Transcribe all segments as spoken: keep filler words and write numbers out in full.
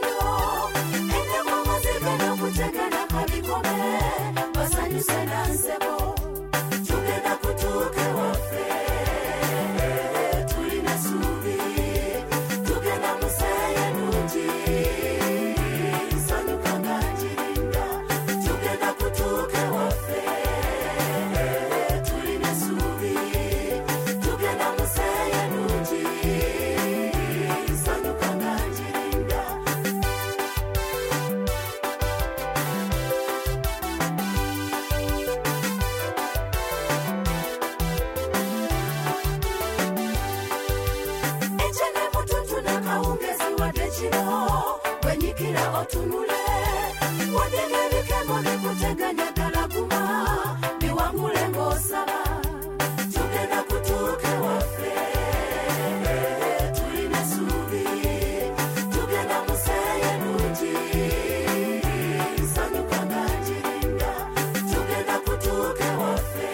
chino ende mwamazika na kutegana kabikome basanyuse nansebo tugenda kutuke wafe tulina subi tugenda museye nuji sanyuka nganjirinda tugenda kutuke wafe tulina subi tugenda museye nuji sanyuka nganjirinda echene mututu na kaungezi wade chino wenyikira otunule wadegerike mone kuteganya dalaguma biwangule ngosaba tugenda kutuke wafe tulina subi tugenda museye nuji sanyuka nganjirinda tugenda kutuke wafe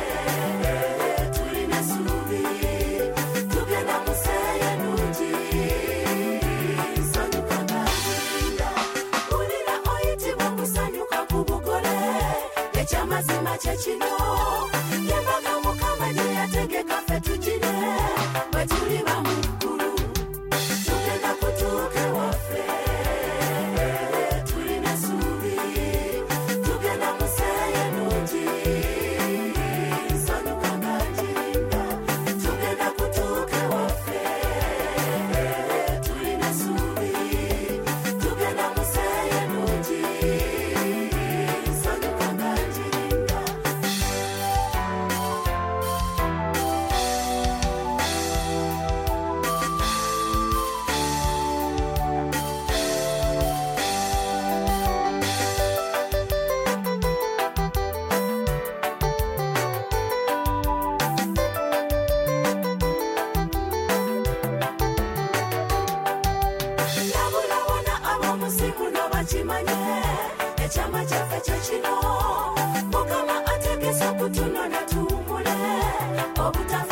tulina subi tugenda museye nuji sanyuka nganjirinda ulira oyitibwa kusanyuka kubugole ekyamazima kyekino yembaga mukama gye yategeka ffe tugire bwe tuli bamukkulu tugenda kutuuke waffe tulina suubi tugenda museye nungi sanyuka nganjirinda tugenda kutuuke waffe tulina suubi tugenda museye nungi sanyuka nganjirinda Labulabona ab'omusiku n'abakimanye ekyama kyaffe kyekino mukama ategese okutunona tuwumule obutafa